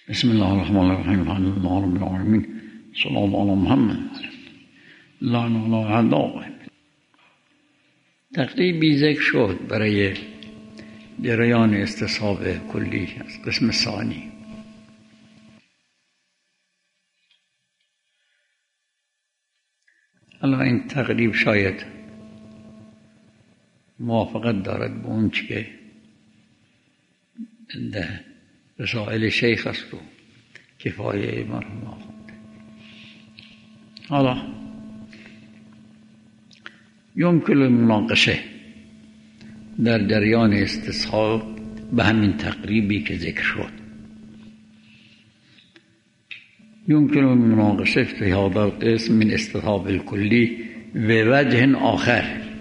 بسم الله الرحمن الرحیم. الحمد لله رب العالمین. صلی الله علی محمد. لعن الله اعداءه. تقریبی ذکر شد برای جریان استصحاب کلی از قسم ثانی. الان این تقریب شاید موافقت دارد به اون چی که در رسائل شیخ است و کفایه مرحوم آخوند. حالا یمکن المناقشه در جریان استصحاب به همین تقریبی که ذکر شد. يمكن المناقشة في هذا القسم من استصحاب الكلي بوجه آخر.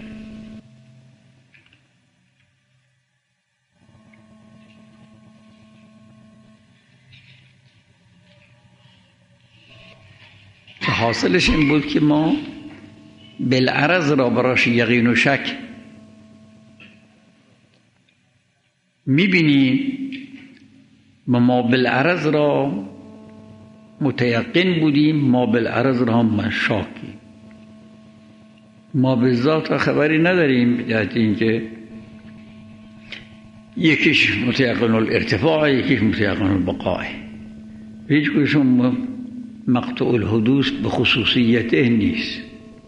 حاصلش این بود که ما بالعرض را براش یقین و شک میبینیم و ما بالعرض را متیقن بودیم، ما بالعرض را هم شاکی. ما به ذات خبری نداریم، یعنی اینکه یکیش متیقن الارتفاع، یکیش متیقن البقاء. هیچ کدومشون مقطوع الحدوث به خصوصیته نیست.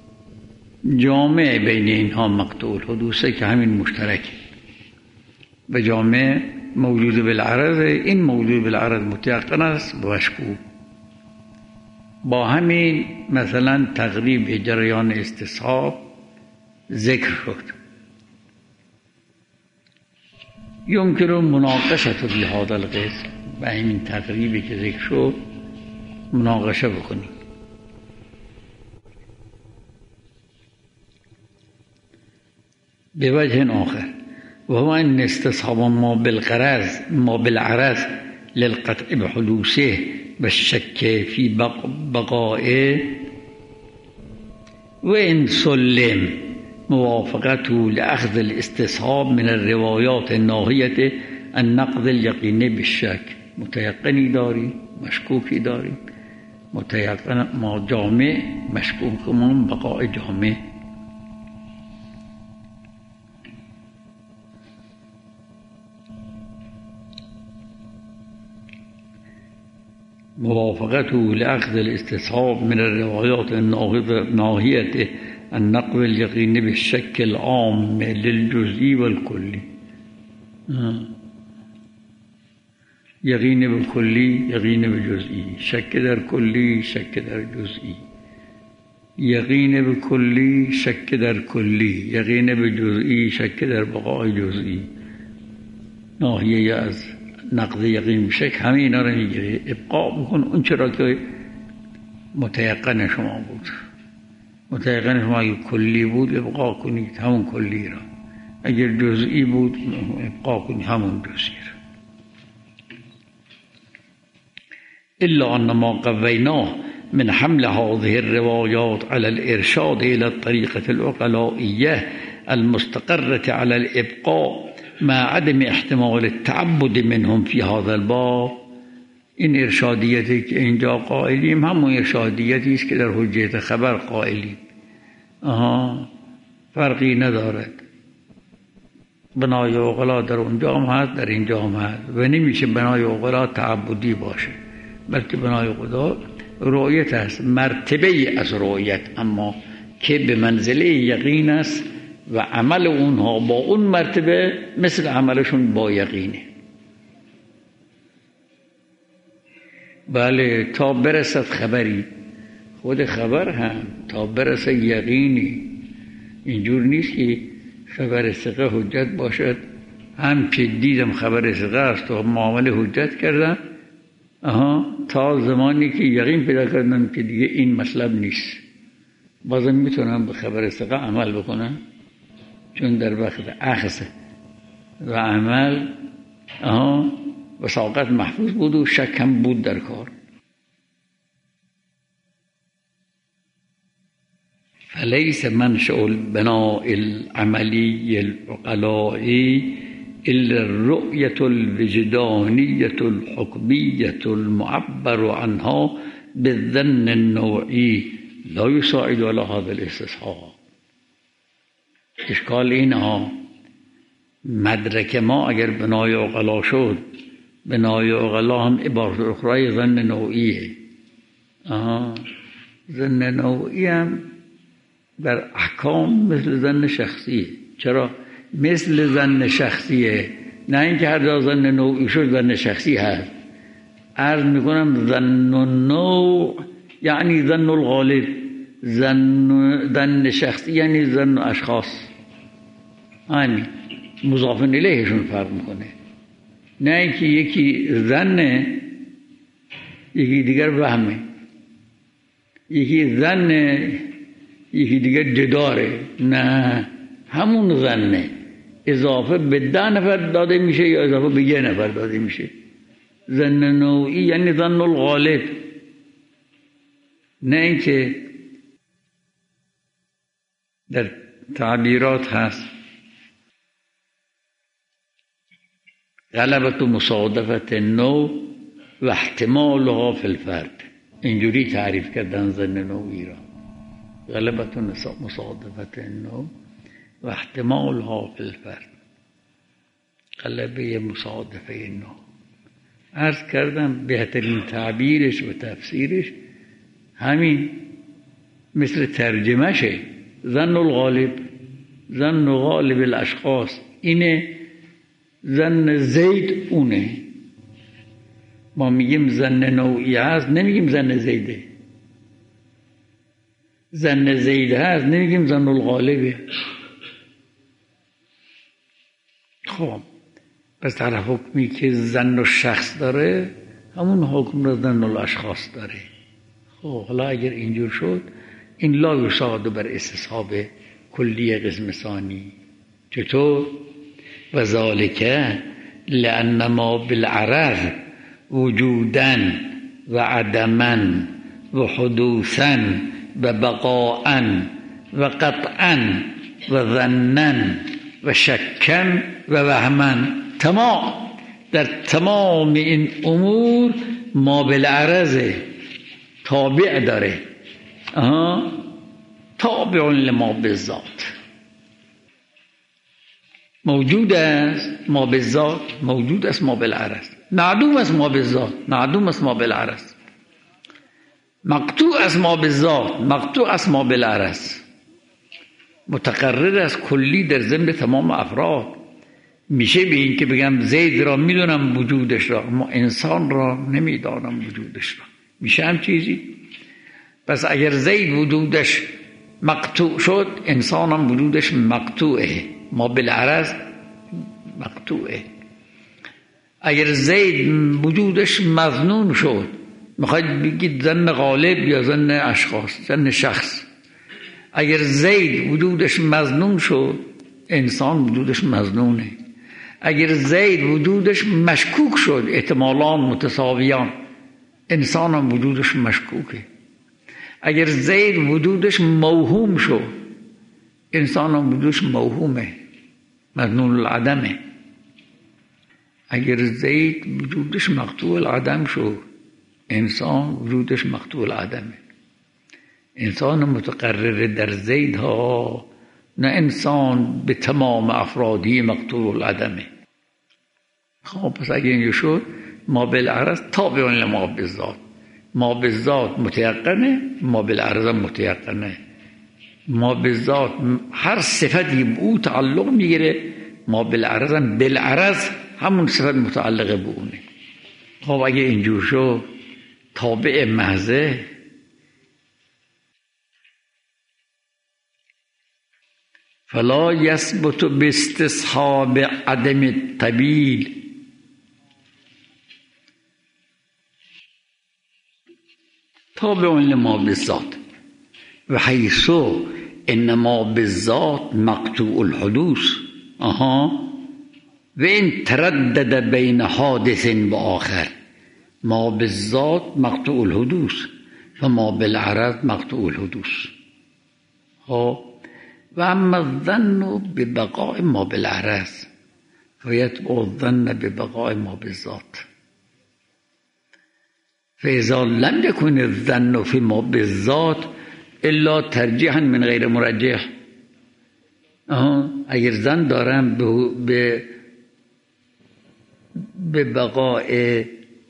جامع بین اینها مقطوع الحدوثه که همین مشترکه و جامع موجود بالعرض. این موجود بالعرض متیقن است و مشکوک. با همین مثلا تقریب جریان استصحاب ذکر شد. یمکن مناقشه فی هذا القسم، با همین تقریبی که ذکر شد مناقشه بکنیم. به وجه آخر و هو ان استصحاب ما بالعرض للقطع بحدوثه والشك في بقائه وإن سلم موافقته لأخذ الاستصحاب من الروايات الناهية النقض اليقيني بالشك. متيقني داري مشكوكي داري متيقن ما جامع مشكوك من بقاء جامع. موافقته لأخذ الاستصحاب من الروايات الناهية النقل اليقيني بالشك العام للجزئي والكلي. يقين بالكلي يقين بالجزئي، شك در كلي شك در جزئي، يقين بالكلي شك در كلي، يقين بالجزئي شك در بقاء جزئي. ناهیه از نقض یقین شک همه اینا رو میگیره. ابقاء بکن اون چرا که متیقن شما بود. متیقن شما اگر کلی بود ابقاء کنید همون کلی را، اگر جزئی بود ابقاء کنید همون جزئی را. الا ان ما قویناه من حمل هذه الروايات على الارشاد الى الطريقه العقلائيه المستقره على الابقاء مع عدم احتمال التعبد منهم في هذا الباب. این ارشادیتی که اینجا قائلیم همون ارشادیتی است که در حجیت خبر قائلیم. فرقی ندارد. بنای عقلا در اونجا هم هست در اینجا هم هست و نمیشه بنای عقلا تعبدی باشه، بلکه بنای عقلا رؤیت است، مرتبه از رؤیت، اما که به منزله یقین است و عمل اونها با اون مرتبه مثل عملشون با یقینه. بله تا برسد خبری، خود خبر هم تا برسد یقینی. اینجور نیست که خبر ثقه حجت باشد. هم که دیدم خبر ثقه است و معامله حجت کردم تا زمانی که یقین پیدا کردم که دیگه این مطلب نیست، بازم میتونم به خبر ثقه عمل بکنم، چون در وقت اخذ و عمل وثاقت محفوظ بود و شک هم بود در کار. فليس منشأ البناء العملي العقلائي إلا الرؤية الوجدانية الحكمية المعبر عنها بالظن النوعی لا يساعد على هذا الاستصحاب. اشکال این ها مدرک ما اگر بنای عقلا شد، بنای عقلا هم عبارت اخرای ظن نوعیه. ظن نوعی هم در احکام مثل ظن شخصیه. چرا؟ مثل ظن شخصیه، نه اینکه هر جا ظن نوعی شد ظن شخصی هست. عرض میکنم ظن النوع یعنی ظن الغالب، ظن شخصی یعنی ظن اشخاص. همین مضاف الیهشون فرق میکنه. نه اینکه یکی ظنه یکی دیگر وهمه، یکی ظنه یکی دیگر جداره. نه، همون ظنه اضافه به 10 نفر داده میشه یا اضافه به 1 نفر داده میشه. ظن نوعی یعنی ظن الغالب، نه اینکه در تعبیرات هست غلبت و مصادفت نوع و احتمالها فی الفرد. اینجوری تعریف کردن ظن نوعی را: غلبت و مصادفت نوع و احتمالها فی الفرد. غلبه مصادفه نوع عرض کردم بهترین تعبیرش و تفسیرش همین مثل ترجمهشه. ظن الغالب، ظن غالب الاشخاص اینه، ظن زید اونه. ما میگیم ظن نوعی هست، نمیگیم ظن زیده. ظن زید هست، نمیگیم ظن الغالبه. خب پس در حکمی که ظن الشخص داره همون حکم رو ظن الاشخاص داره. خب حالا اگر اینجور شد این لا یصاد بر استصحاب کلی قسم ثانی. چطور؟ و ذالک لأن ما بالعرض وجودا و عدما و حدوثا و بقاء و قطعا و ظنا و شکا و وهما. تمام در تمام این امور ما بالعرض تابع داره. تابع لما بالذات موجود است. ما بالذات موجود است. ما بالعرض معدوم است. ما بالذات معدوم است. ما بالعرض مقطوع است. ما بالذات مقطوع است. ما بالعرض متقرر است کلی در ضمن تمام افراد. میشه به این که بگم زید را میدونم وجودش را، اما انسان را نمیدانم وجودش را. میشه هم چیزی؟ پس اگر زید وجودش مقطوع شد انسان هم وجودش مقطوعه. ما بالعرض مقطوعه. اگر زید وجودش مظنون شد، میخواید بگید ظن غالب یا ظن اشخاص، ظن شخص. اگر زید وجودش مظنون شد انسان وجودش مظنونه. اگر زید وجودش مشکوک شد، احتمالان متساویان، انسان هم وجودش مشکوکه. اگر زید وجودش موهوم شد انسان هم وجودش موهومه، مظنون العدمه. اگر زید وجودش مقطوع العدم شد انسان وجودش مقطوع العدمه. انسان متقرر در زید ها، نه انسان به تمام افرادی مقطوع العدمه. خب پس اگر اینجا شد ما بالعرض تابع لما بالذات. ما بالذات متیقنه، ما بالعرض متیقنه. ما بالذات هر صفتی به او تعلق میگیره، ما بالعرض هم بالعرض همون صفت متعلقه به اونه. خب اگه اینجور شد تابع محضه فلا یثبت باستصحاب عدم الطبیل. تابع لما بالذات و حیث انما بالذات مقطوع الحدوث. و این تردد بین حادث و آخر. ما بالذات مقطوع الحدوث و ما بالعرض مقطوع الحدوث. و اما الظن ببقاء ما بالعرض فیتبع الظن ببقاء ما بالذات. فاذا لم يكن الظن فی ما بالذات الا ترجیحا من غیر مرجح. اگر ظن دارم به بقاء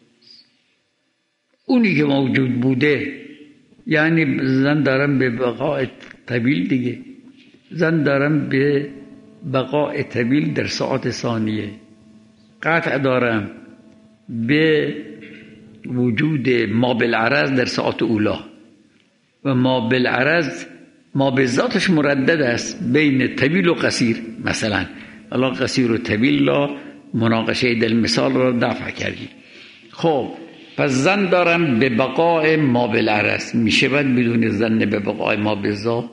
اونی که موجود بوده، یعنی ظن دارم به بقاء طویل دیگه، ظن دارم به بقاء طویل در ساعات ثانیه، قطع دارم به وجود ما بالعرض در ساعات اولا و ما بالعرض ما بالذاتش مردد است بین طویل و قصیر. مثلا الان قصیر و طویل را مناقشه دل مثال را دفع کردیم. خب پس ظن دارم به بقاء ما بالعرض، میشه باید بدون ظن به بقاء ما بالذات؟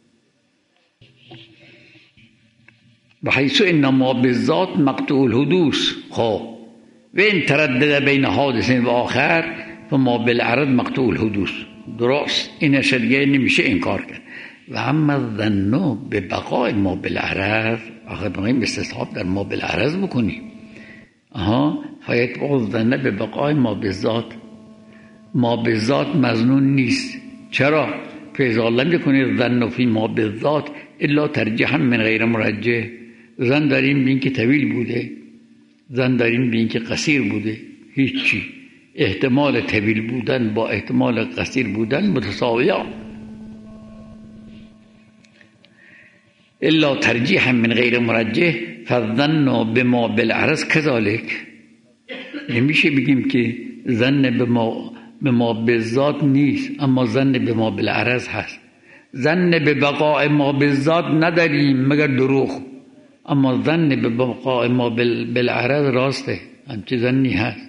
بحيث ان ما بالذات مقطوع الحدوث. خب و این تردد بین حادث و آخر فما بالعرض مقطوع الحدوث. درست، این شریعه نمیشه انکار کرد. و اما الظن به بقاء ما بالعرض، آخه بقیم استصحاب در ما بالعرض بکنیم. فیتبع الظن به بقاء ما بالذات. ما بالذات مظنون نیست. چرا؟ فاذا لم یکن الظن فی ما بالذات الا ترجیحا من غیر مرجح. ظن داریم به این که طویل بوده، ظن داریم به این که قصیر بوده، هیچی. احتمال طویل بودن با احتمال قصیر بودن متساویه. الا ترجیحا من غیر مرجح فالظن بما بالعرض کذالک. نمیشه بگیم که ظن به ما بالذات نیست اما ظن به ما بالعرض هست. ظن به بقاء ما بالذات نداریم مگر دروغ، اما ظن به بقاء ما بالعرض راسته، همچه ظنی هست.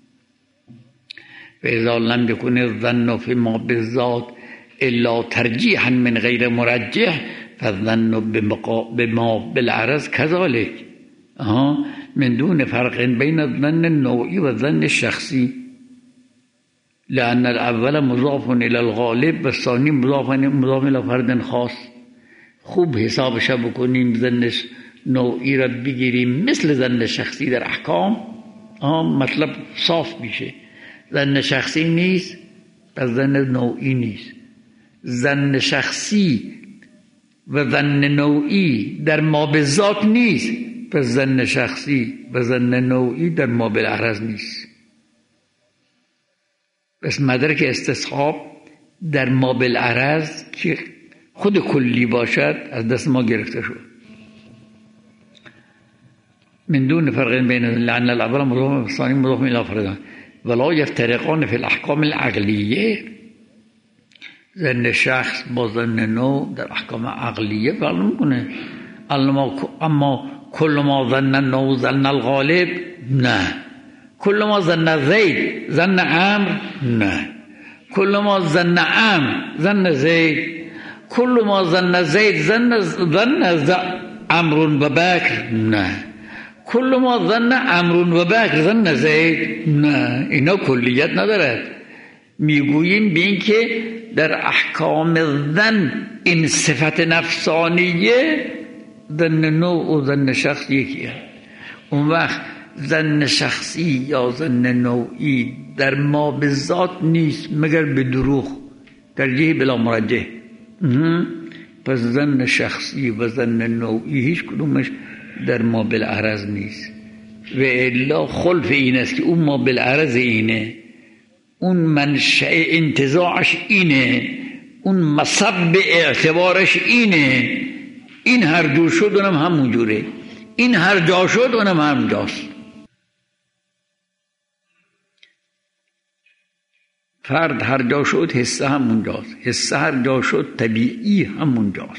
فاذا لم يكن الظن في ما بالذات الا ترجیحا من غیر مرجح فالظن بما بالعرض كذلك من دون فرق بين الظن النوعي والظن الشخصي، لأن الأول مضاف إلى الغالب والثاني مضاف إلى فرد خاص. خوب حسابش بکنیم، ظن نوعی را بگیریم مثل ظن شخصی در احکام، مطلب صاف میشه. ظن شخصی نیست پس ظن نوعی نیست. ظن شخصی و ظن نوعی در ما بالذات نیست پس ظن شخصی و ظن نوعی در ما بالعرض نیست. پس مدرک استصحاب در ما بالعرض که خود کلی باشد از دست ما گرفته شد. من دون فرق بین لأن الأول مضاف والثاني مضاف إلى فرد ولا يفترقان في الأحكام العقلية. ظن شخص با ظن نوع در احکام عقلیه فرق میکنه. اما کل ما ظن النوع ظن الغالب نه، کل ما ظن زید ظن عمرو نه، کل ما ظن عمرو ظن زید، کل ما ظن زید ظن عمرو و بکر نه، کل ما ظن عمرو و بکر ظن زید نه. اینا کلیت ندارد. میگوییم به این که در احکام ظن این صفت نفسانیه ظن نوع و ظن شخص یکیه. اون وقت ظن شخصی یا ظن نوعی در ما بالذات نیست مگر به دروغ، ترجیح بلا مرجح. پس ظن شخصی و ظن نوعی هیچ کدومش در ما بالعرض نیست. و الا خلف این است که اون ما بالعرض اینه، اون منشأ انتزاعش اینه، اون مصب اعتبارش اینه. این هر جور شد اونم همون جوره، این هر جا شد اونم همون جاست. فرد هر جا شد حصه همون جاست، حصه هر جا شد طبیعی همون جاست.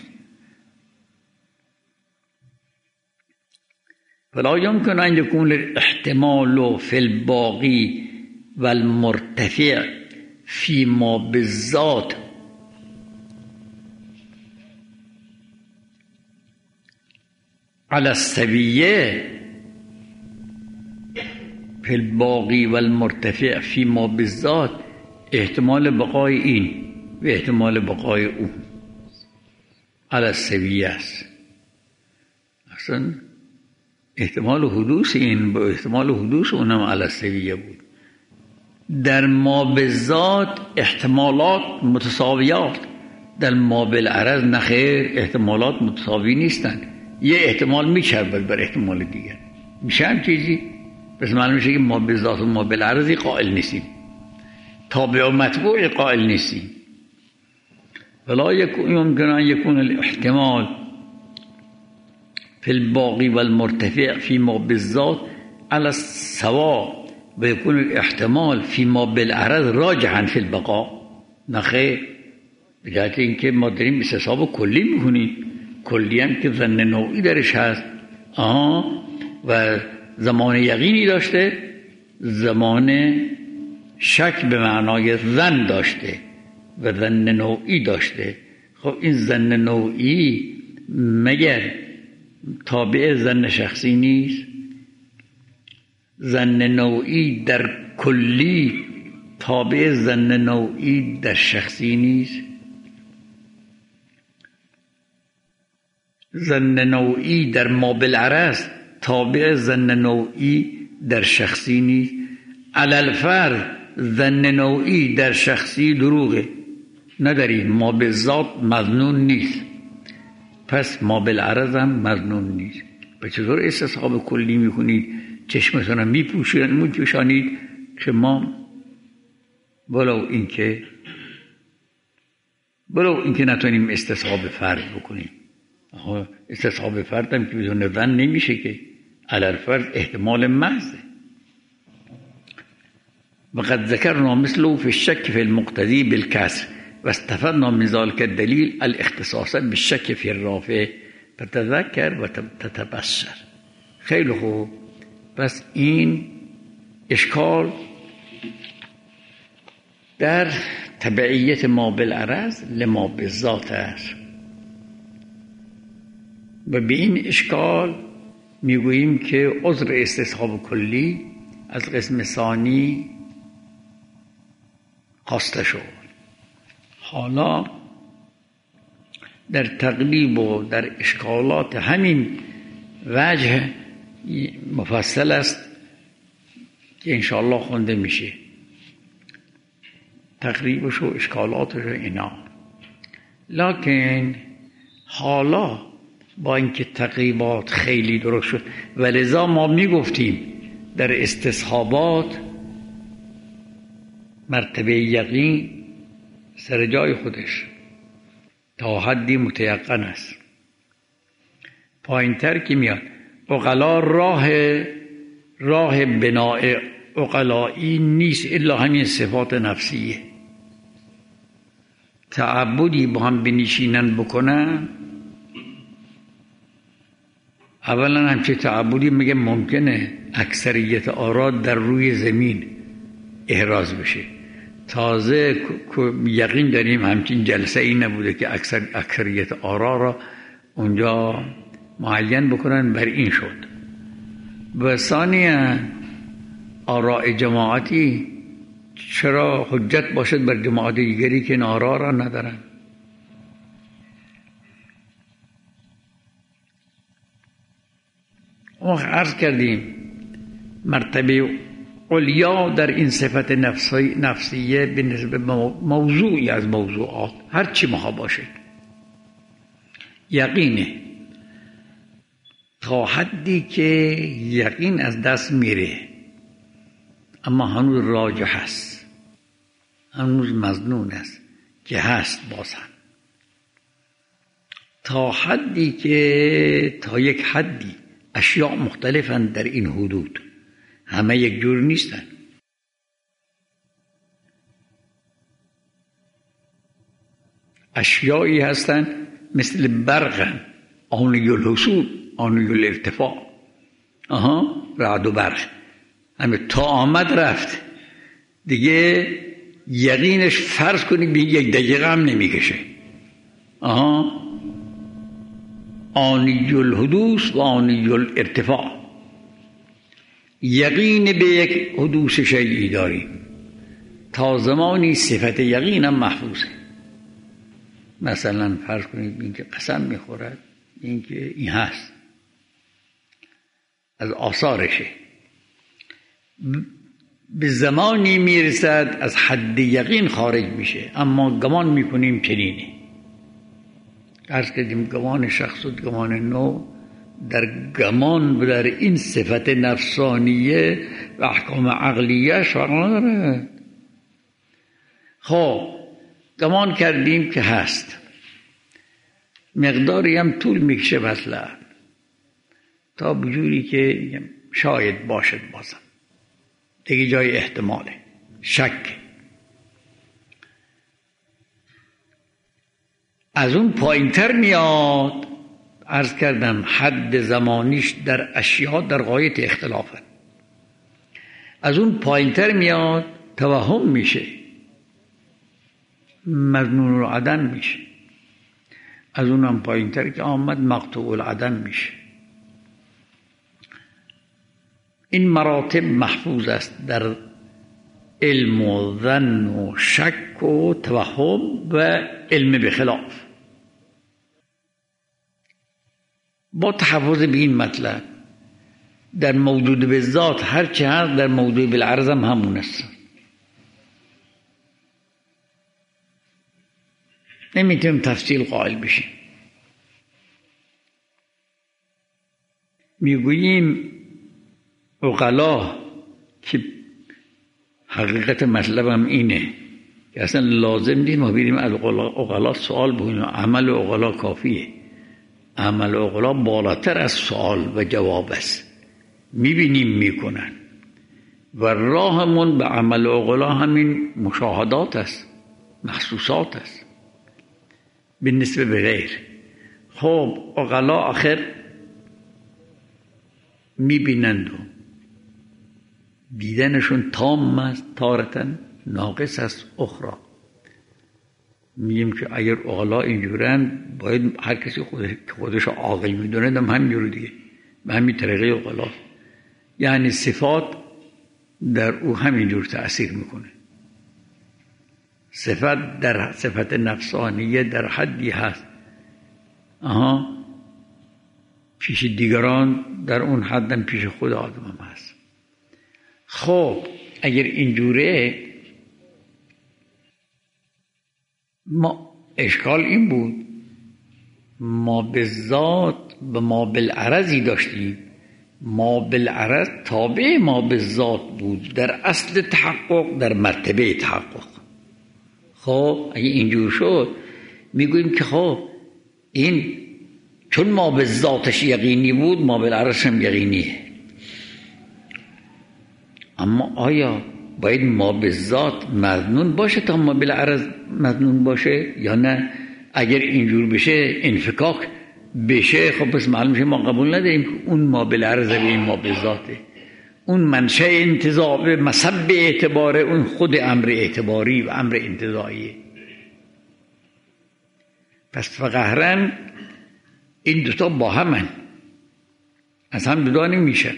فلا يمكن أن يكون الاحتمال في الباقي والمرتفع فيما بالذات على السوية في الباقي والمرتفع فيما بالذات احتمال بقای این و احتمال بقای اون على السوية است. اصلا احتمال حدوث این با احتمال حدوث اونم علسویه بود. در ما بالذات احتمالات متساویات، در ما بالعرض نخیر، احتمالات متساوی نیستن. یه احتمال میچربد بر احتمال دیگر، میشه هم چیزی. پس معلوم میشه که ما بالذات و ما بالعرضی قائل نیستیم، تابع و متبوع قائل نیستیم. ولا يمكن أن يكون الاحتمال في الباقي والمرتفع فيما بالذات على السواء ويكون الاحتمال فيما بالعرض راجحا في البقاء. نخیر، بجهت اینکه ما داریم استصحاب کلی میکنیم، کلی هم که ظن نوعی درش هست و زمان یقینی داشته، زمان شک به معنای ظن داشته و ظن نوعی داشته. خب این ظن نوعی مگر تابع ظن شخصی نیست؟ ظن نوعی در کلی تابع ظن نوعی در شخصی نیست؟ ظن نوعی در ما بالعرض تابع ظن نوعی در شخصی نیست؟ علل فرض ظن نوعی در شخصی دروغه، نداریم، ما بالذات مظنون نیست، پس ما بالعرض هم مظنون نیست. به چطور استصحاب کلی میکنید؟ چشمتون هم میپوشانید که ما ولو اینکه نتونیم استصحاب فرد بکنیم. استصحاب فرد هم که بدون ظن نمیشه که، علل فرض احتمال محضه. وقد ذكرنا مثله في الشك في المقتضي بالكسر واستفدنا من ذلك الدليل الاختصاص بالشك في الرافع فتذكر وتتبصر. خیلی خوب، پس این اشکال در تبعیت ما بالعرض لما بالذات است و به این اشکال میگوییم که عذر استصحاب کلی از قسم ثانی خواسته شد. حالا در تقریب و در اشکالات همین وجه مفصل است که انشاءالله خونده میشه، تقریبش و اشکالاتش و اینا. لکن حالا با اینکه تقریبات خیلی درست شد و لذا ما میگفتیم در استصحابات مرتبه یقین سر جای خودش تا حدی متیقن است. پایینتر که میاد عقلا راه بناء عقلایی نیست الا همین صفات نفسیه. تعبدی با هم بنشینن بکنن، اولا همچه تعبدی میگه ممکنه اکثریت آرا در روی زمین احراز بشه. تازه یقین داریم همچین جلسه ای نبوده که اکثریت آرا را اونجا معین بکنن، بر این شد. و ثانیاً آراء جماعتی چرا حجت باشد بر جماعت دیگری که این آرا را ندارن؟ ما عرض کردیم مرتبه علیا در این صفت نفسیه به نسبت موضوعی از موضوعات هر چی مها باشه یقینه، تا حدی که یقین از دست میره اما هنوز راجح هست، هنوز مظنون است که هست. بازم تا حدی که تا یک حدی اشیاء مختلفن در این حدود، همه یک جور نیستن. اشیایی هستن مثل برقن، آنی الحصول آنی الارتفاع، رعد و برق، همه تا آمد رفت دیگه، یقینش فرض کنی به یک دقیقه هم نمیکشه. آنی الحدوث و آنی الارتفاع، یقین به یک حدوث شیئی داریم تا زمانی صفت یقین هم محفوظه. مثلا فرض کنید این که قسم میخورد، این که این هست، از آثارشه. به زمانی میرسد از حد یقین خارج میشه، اما گمان میکنیم چنینه. عرض کردیم گمان شخص و گمان نوع، در گمان و در این صفت نفسانیه و احکام عقلیه فرق نداره. خب گمان کردیم که هست، مقداری هم طول میکشه مثلا تا بجوری که شاید باشد، بازم دیگه جای احتماله، شک. از اون پایینتر میاد. عرض کردم حد زمانیش در اشیاء در غایت اختلافه. از اون پایینتر میاد توهم میشه، مظنون العدم میشه. از اونم پایینتر که آمد مقطوع العدم میشه. این مراتب محفوظ است در علم و ظن و شک و توهم و علم بخلاف. با تحفظ به این مطلب در موجود به ذات هرچه هست در موجود بالعرض هم همون است. نمیتونیم تفصیل قائل بشیم. میگوییم عقلا که حقیقت مطلبم اینه که اصلا لازم نیست ما بریم از عقلا سوال بکنیم. عمل عقلا کافیه. عمل عقلا بالاتر از سوال و جواب است. میبینیم میکنن و راهمون به عمل عقلا همین مشاهدات است، محسوسات است بالنسبه به غیر. خب عقلا آخر میبینند و دیدنشون تام است، تارتن ناقص است اخرى. میگیم که اگر عقلا اینجورند باید هر کسی خودش عاقل میدونه هم همینجور دیگه، به همین طریقه عقلا. یعنی صفات در او همینجور تأثیر میکنه. صفت در صفت نفسانیه در حدی هست پیش دیگران، در اون حدم پیش خود آدم هم هست. خب اگر اینجوره ما اشکال این بود ما به ذات به ما بالعرضی داشتیم. ما بالعرض تابع ما به ذات بود در اصل تحقق، در مرتبه تحقق. خب اگه اینجور شد میگوییم که خب این چون ما به ذاتش یقینی بود ما بالعرض هم یقینیه. اما آیا باید ما به ذات مظنون باشه تا ما بالعرض مظنون باشه یا نه؟ اگر اینجور بشه انفکاک بشه خب پس معلوم میشه ما قبول نداریم که اون ما بالعرض به این ما به ذاته. اون منشأ انتزاع مسبب اعتباره، اون خود امر اعتباری و امر انتزاعیه. پس فقهرن این دوتا با همن، از هم جدا نمیشن.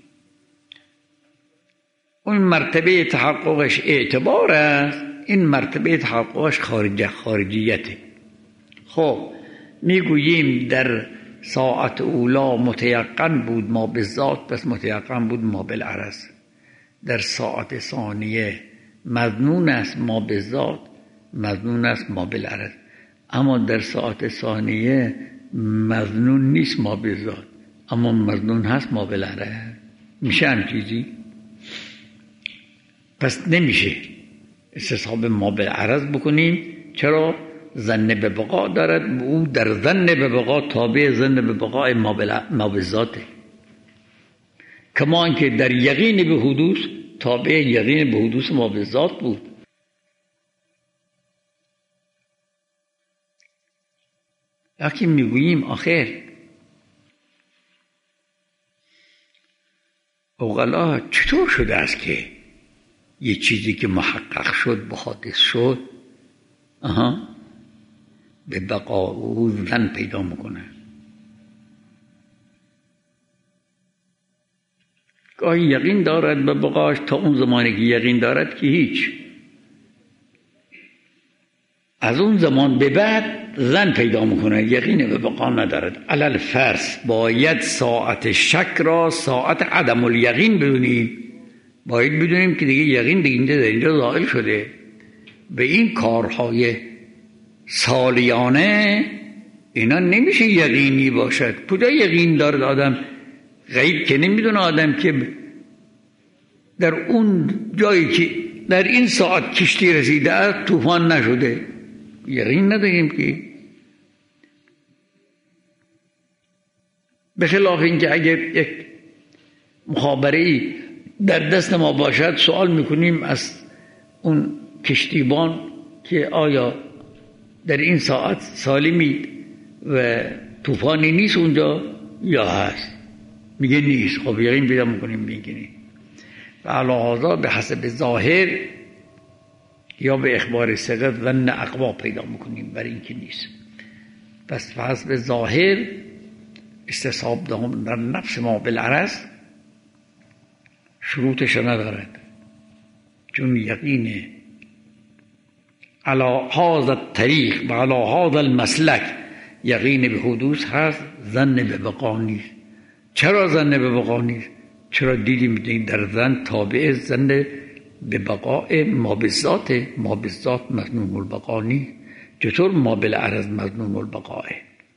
اون مرتبه تحققش اعتبار است، این مرتبه تحققش خارجیته. خب میگوییم در ساعت اولا متیقن بود ما به ذات، پس متیقن بود ما بالعرض. در ساعت ثانیه مظنون است ما به ذات، مظنون است ما بالعرض. اما در ساعت ثانیه مظنون نیست ما به ذات، اما مظنون هست ما بالعرض. میشه هم چیزی؟ پس نمیشه استصحاب ما بالعرض بکنیم. چرا؟ ظن به بقا دارد، او در ظن به بقا تابع ظن به بقای ما به ذاته. کما اینکه در یقین به حدوث تابع یقین به حدوث ما به ذات بود. لیکن میگوییم آخر عقلا چطور شده است که یه چیزی که محقق شد به حادث شد به بقا او ظن پیدا میکنه؟ گاهی یقین دارد به بقاش تا اون زمانی که یقین دارد که هیچ. از اون زمان به بعد ظن پیدا میکنه، یقین به بقا ندارد. علل فرض باید ساعت شک را ساعت عدم الیقین بدونیم. باید بدونیم که دیگه یقین دیگه در اینجا ظاهر شده. به این کارهای سالیانه اینا نمیشه یقینی باشد. کجا یقین دارد آدم؟ غیب که نمیدونه آدم که در اون جایی که در این ساعت کشتی رسیده است طوفان نشده. یقین نداریم که. به خلاف اینکه اگر یک مخابره‌ای در دست ما باشد سوال میکنیم از اون کشتیبان که آیا در این ساعت سالمید و طوفانی نیست اونجا یا هست؟ میگه نیست. خب یقین پیدا میکنیم میگه نیست. و علی هذا به حسب ظاهر یا به اخبار ثقه ظن اقوا پیدا میکنیم برای اینکه نیست. پس به حسب ظاهر استصحاب در نفس ما بالعرض شروطش ندارد، چون یقین علی هذا الطریق و علی هذا المسلک یقین به حدوث هست، ظن به بقا نیست. چرا ظن به بقا نیست؟ چرا دیدیم در ظن تابع ظن به بقاء ما بالذات، ما بالذات مظنون البقا نیست. چطور ما بالعرض مظنون البقاء؟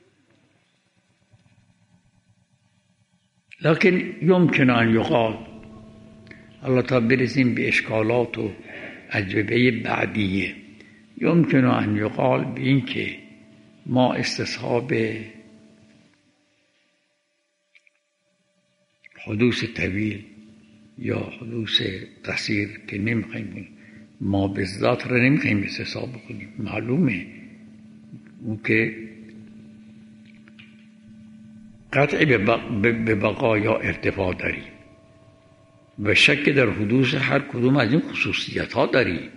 لكن يمكن أن يقال الله تا برسیم به اشکالات و اجوبه بعدیه، يمكن أن يقال به این که ما استصحاب حدوث طویل یا حدوث قصیر که نمیخوایم ما به ذات را نمیخوایم استصحاب بکنیم. معلومه اون که قطعی به بقا یا ارتفاع داریم و شک در حدوث هر کدوم از این خصوصیت ها داریم.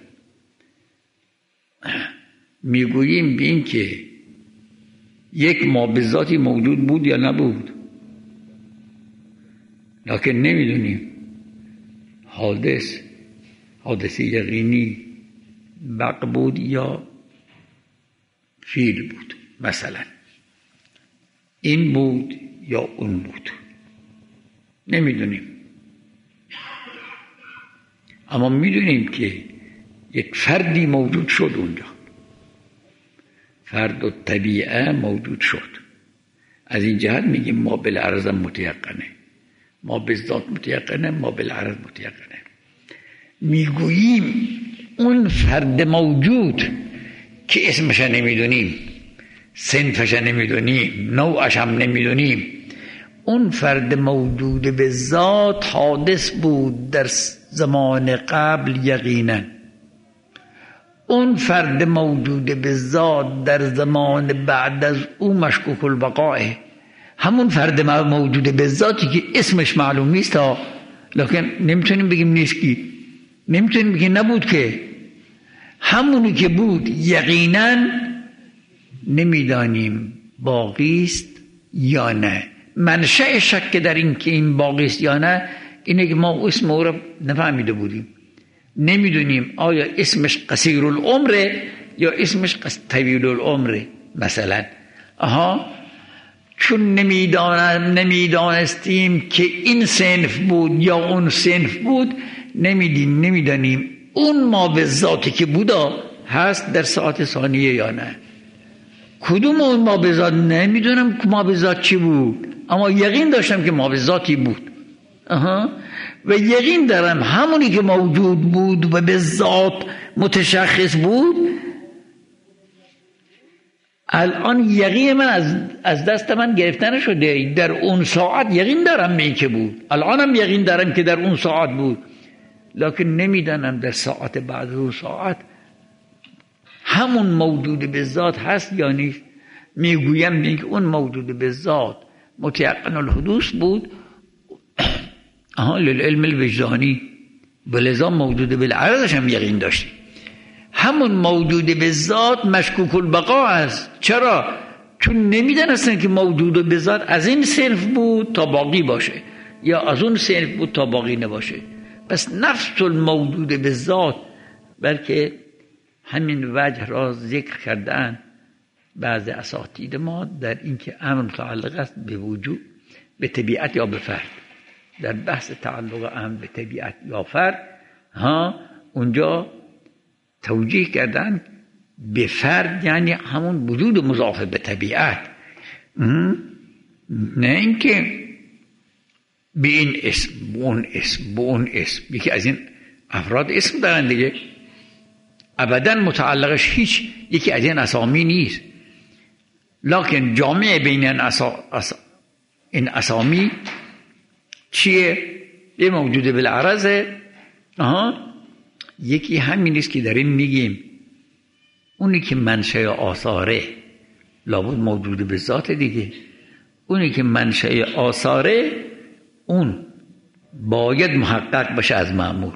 میگوییم به این که یک ما به ذاتی موجود بود یا نبود، لکن نمیدونیم حادثه یقینی بق بود یا فیل بود، مثلا این بود یا اون بود، نمیدونیم. اما میدونیم که یک فردی موجود شد اونجا، فرد و طبیعه موجود شد. از این جهت میگیم ما بالعرض متیقنه، ما بالذات متیقنه، ما بالعرض متیقنه. میگوییم اون فرد موجود که اسمش نمیدونیم، صنفش نمیدونیم، نوعش هم نمیدونیم، اون فرد موجود به ذات حادث بود در زمان قبل یقینا. اون فرد موجود به ذات در زمان بعد از او مشکوک البقاء. همون فرد موجود به ذاتی که اسمش معلوم نیست ها، لکن نمیتونیم بگیم نیست کی، نمیتونیم بگیم نبود که، همونی که بود یقینا نمیدانیم باقی است یا نه. منشأ شک در این که این باقی است یا نه اینه که ما اسم او را نفهمیده بودیم، نمیدونیم آیا اسمش قصیر العمره یا اسمش طویل العمره مثلا. چون نمیدانستیم که این صنف بود یا اون صنف بود، نمیدانیم اون ما به ذاتی که بودا هست در ساعت ثانیه یا نه. کدوم اون ما به ذات نمیدونم که ما به ذات چی بود، اما یقین داشتم که ما به ذاتی بود. و یقین دارم همونی که موجود بود و به ذات متشخص بود، الان یقین من از دست من گرفته نشده. در اون ساعت یقین دارم به این که بود، الانم یقین دارم که در اون ساعت بود، لکن نمیدانم در ساعت بعد اون ساعت همون موجود به ذات هست یا نیست. میگویم که اون موجود به ذات متیقن الحدوث بود للعلم الوجدانی، ولذا موجود بالعرضش هم یقین داشتیم. همون موجود به ذات مشکوک البقا است. چرا؟ چون نمیدانستن که موجود به ذات از این صنف بود تا باقی باشه یا از اون صنف بود تا باقی نباشه. پس نفس الموجود به ذات بلکه همین وجه را ذکر کردن بعض اساتید ما در اینکه امر متعلق است به وجود، به طبیعت یا به فرد. در بحث تعلق امر به طبیعت یا فرد اونجا توجیه کردن به فرد یعنی همون وجود مضاف به طبیعت، نه اینکه به این اسم، به اون اسم، به اون اسم. یکی از این افراد اسم دارن دیگه، ابدا متعلقش هیچ یکی از این اسامی نیست، لکن جامعه بین این اسامی چیه؟ یه موجود بالعرضه. یکی همین است که داریم میگیم اونی که منشأ آثاره لابد موجود به ذات دیگه. اونی که منشأ آثاره اون باید محقق باشه از مأمور.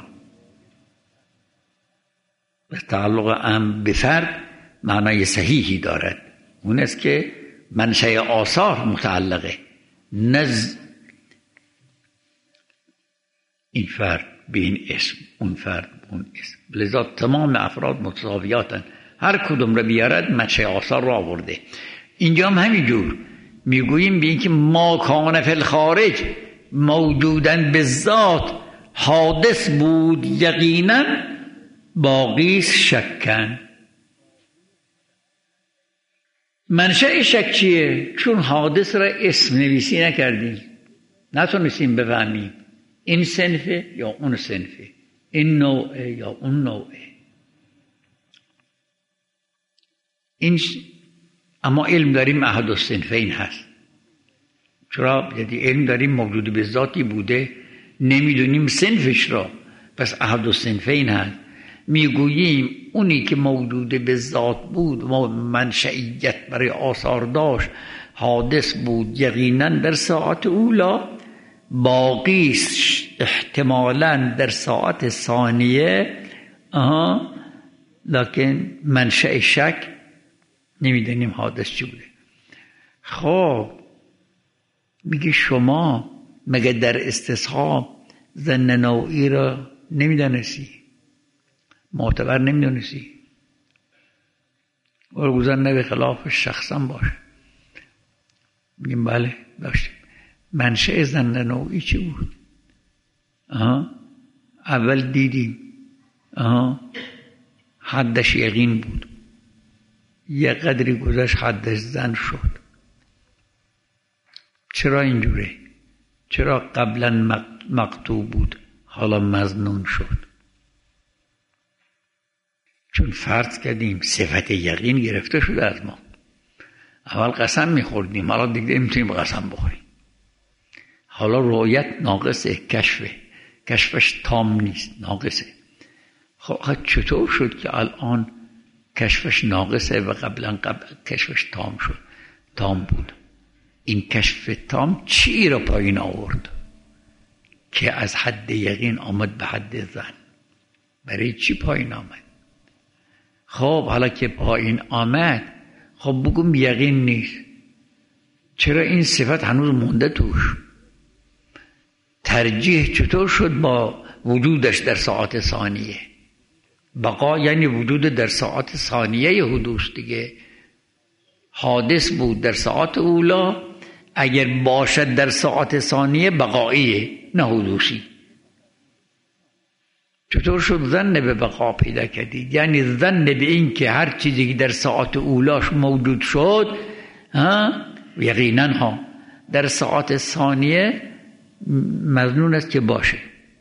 و تعلق امر به فرد معنای صحیحی دارد، اون است که منشأ آثار متعلقه، نز این فرد به این اسم، اون فرد به اون اسم. لذا تمام افراد متساویاتن، هر کدوم را بیارد منشأ آثار را آورده. اینجا هم همینجور میگوییم به اینکه ما کان فی الخارج موجودن به ذات حادث بود یقینا باقی شکن. منشأ شک چیه؟ چون حادث را اسم نویسی نکردیم، نتونستیم بفهمیم این صنفه یا اون صنفه، این نوعه یا اون نوعه. این اما علم داریم احد الصنفین هست. چرا؟ یعنی علم داریم موجود به ذاتی بوده، نمیدونیم صنفش را، پس احد الصنفین هست. میگوییم اونی که موجود به ذات بود و منشئیت برای آثار داشت، حادث بود یقینا در ساعت اولا، باقی احتمالا در ساعت ثانیه، لکن منشأ شک نمیدونیم حادث چی بوده. خب میگه شما مگه در استصحاب ظن نوعی را نمیدانستی، معتبر نمیدانستی؟ ارگوزن نه به خلاف شخصا باشه. میگیم بله داشتیم. منشأ ظن نوعی چی بود؟ اول دیدیم حدش یقین بود، یه قدری گذشت حدش ظن شد. چرا اینجوره؟ چرا قبلا مقطوع بود حالا مظنون شد؟ چون فرض کردیم صفت یقین گرفته شده از ما. اول قسم میخوردیم، حالا دیگه نمیتونیم قسم بخوریم. حالا رؤیت ناقصه، کشفش تام نیست، ناقصه. خب چطور شد که الان کشفش ناقصه و قبلا کشفش تام شد؟ تام بود. این کشف تام چی را پایین آورد که از حد یقین آمد به حد ظن؟ برای چی پایین آمد؟ خب حالا که پایین آمد، خب بگم یقین نیست، چرا این صفت هنوز مونده توش؟ ترجیح چطور شد با وجودش در ساعت ثانیه؟ بقا یعنی وجود در ساعت ثانیه حدوث دیگه. حادث بود در ساعت اولا، اگر باشد در ساعت ثانیه بقاییه نه حدوثی. چطور شد ظن به بقا پیدا کردید؟ یعنی ظن به این که هر چیزی که در ساعت اولاش موجود شد یقینا در ساعت ثانیه مظنون است که باشه،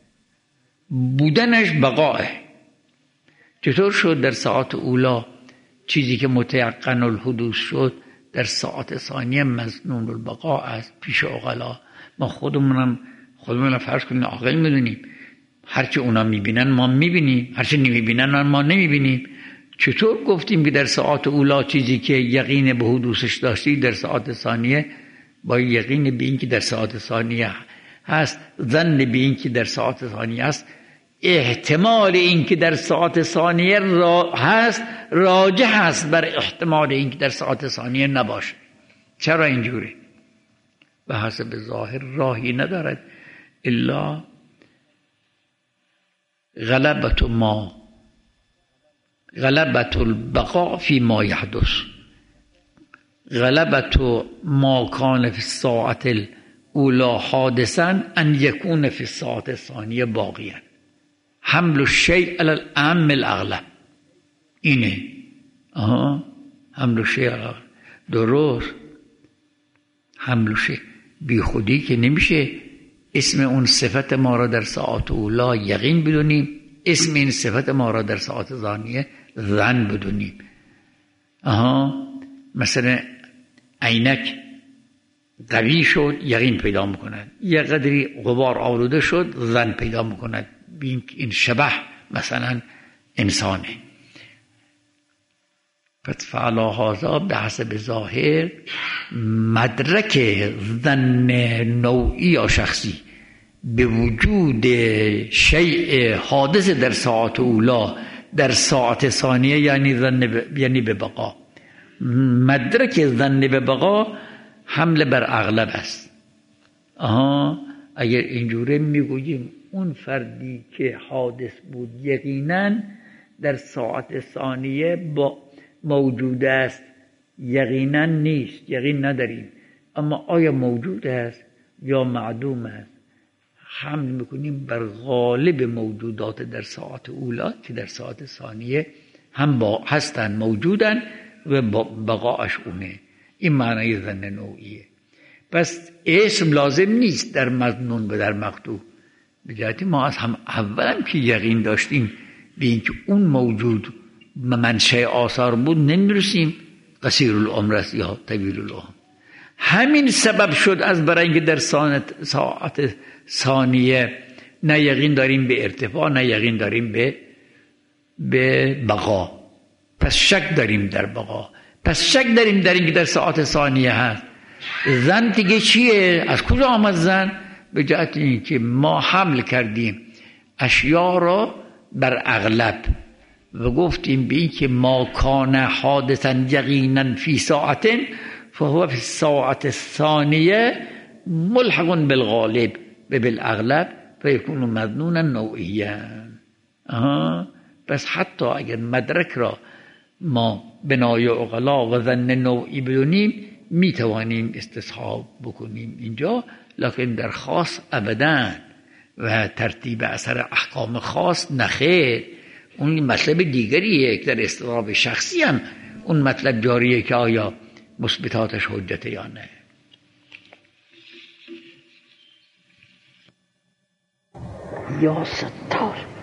بودنش بقاه. چطور شد در ساعت اولا چیزی که متیقن الحدوث شد در ساعت ثانیه مظنون البقا است؟ پیش عقلا ما خودمون فرض کنیم عاقل میدونیم، هرچی اونا میبینن ما میبینیم، هرچی نمیبینن ما نمیبینیم. چطور گفتیم که در ساعت اولا چیزی که یقین به حدوثش داشتی در ساعت ثانیه با یقین به این که در ساعت ثانیه هست، ظن به این که در ساعت ثانیه هست، احتمال این که در ساعت ثانیه هست راجح هست بر احتمال این که در ساعت ثانیه نباشه؟ چرا اینجوره؟ به حسب ظاهر راهی ندارد الا غلبت ما غلبت البقاء فی ما یحدث، غلبت ما کان فی الساعة الاولى حادثا ان یکون فی الساعة الثانیه باقیا، حمل الشیء علی الاعم الاغلب. اینه حمل الشیء علی الاغلب. درست، حمل الشیء بی خودی که نمیشه اسم اون صفت ما را در ساعات اولا یقین بدونیم، اسم این صفت ما را در ساعات ثانیه ظن بدونیم. مثلا عینک قوی شد یقین پیدا میکند، یه قدری غبار آلوده شد ظن پیدا میکند این شبه مثلا انسانه. پس فعلا هذا به حسب ظاهر مدرک ظن نوعی یا شخصی به وجود شیء حادث در ساعت اولا در ساعت ثانیه یعنی به بقا. مدرک ظن به بقا حمل بر اغلب است. اگر اینجوره میگوییم اون فردی که حادث بود یقینا در ساعت ثانیه با موجود است، یقینا نیست، یقین نداریم، اما آیا موجود است یا معدوم است، حمل میکنیم بر غالب موجودات در ساعت اولا که در ساعت ثانیه هم هستن، موجودن و بقاش اونه. این معنی ظن نوعیه. پس اسم لازم نیست در مظنون و در مقطوع. بجهتی ما از هم اولم که یقین داشتیم به اینکه اون موجود منشأ آثار بود نمیرسیم قصیر العمر است یا طویل العمر. همین سبب شد از برای اینکه در ساعت ثانیه نه یقین داریم به ارتفاع نه یقین داریم به بقا، پس شک داریم در بقا، پس شک داریم در اینکه در ساعت ثانیه هست. ظن دیگه چیه؟ از کجا آمد ظن؟ به جهت اینکه ما حمل کردیم اشیاء را بر اغلب و گفتیم به این که ما کان حادثا یقینا فی ساعت فهو فی الساعت الثانیه ملحق بالغالب و بالاغلب فیکون مظنونا نوعیا. پس حتی اگر مدرک را ما بنای عقلا و ظن نوعی بدونیم میتوانیم استصحاب بکنیم اینجا، لکن در خاص ابدا و ترتیب اثر احکام خاص نخیر. اون مطلب دیگریه که در استدلال شخصی هم اون مطلب جاریه که آیا مثبتاتش حجت یا نه. یا ستار